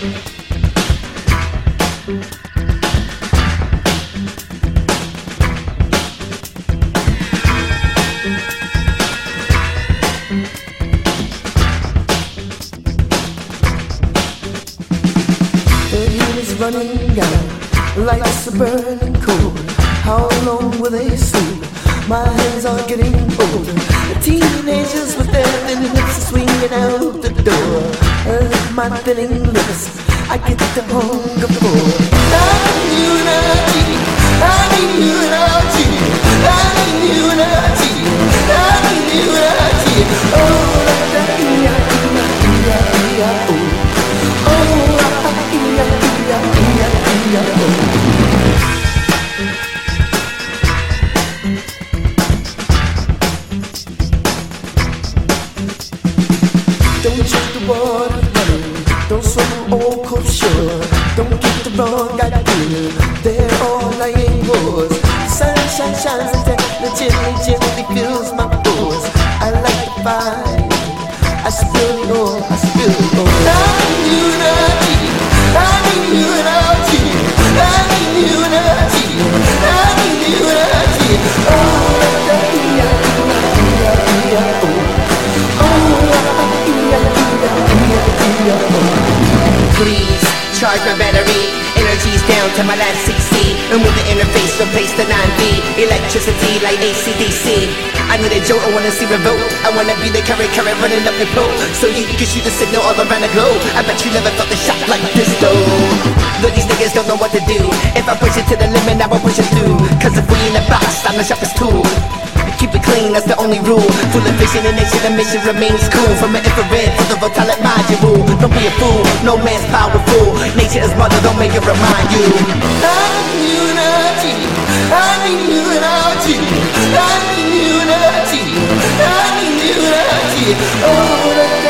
Running down, lights are burning cold. How long will they sleep? My hands are getting older. The teenagers with their thin hips are swinging out the door. My thinning lips, I get the hunger for. I need unity, I need unity, I need unity, I need unity. Oh, la da ia ia ia ia oh, oh la ia ia ia ia oh. Don't check the water running, don't swim all cold shore. Don't get the wrong idea, they're all lying wars. The sunshine shines and the gently fills my pores. I like the fire, I spill it all, I spill it all. I need unity, I need unity, I need unity, I need unity. Oh, la ia ia ia oh. Please charge my battery. Energy's down to my last 60. Remove the interface, replace the 9V. Electricity like AC/DC. I need a jolt, I wanna see revolt. I wanna be the current running up the pole, so you can shoot the signal all around the globe. I bet you never felt a shock like this though. Look, these niggas don't know what to do. If I push it to the limit, I will push it through. Cause if we in the box, I'm the sharpest tool. Keep it clean, that's the only rule. Full of vision and nation, the mission remains cool. From an infrared to the voltaic module. Don't be a fool, no man's powerful. Nature is mother, don't make it remind you. I need unity, I need unity, I need unity, I need unity. Oh,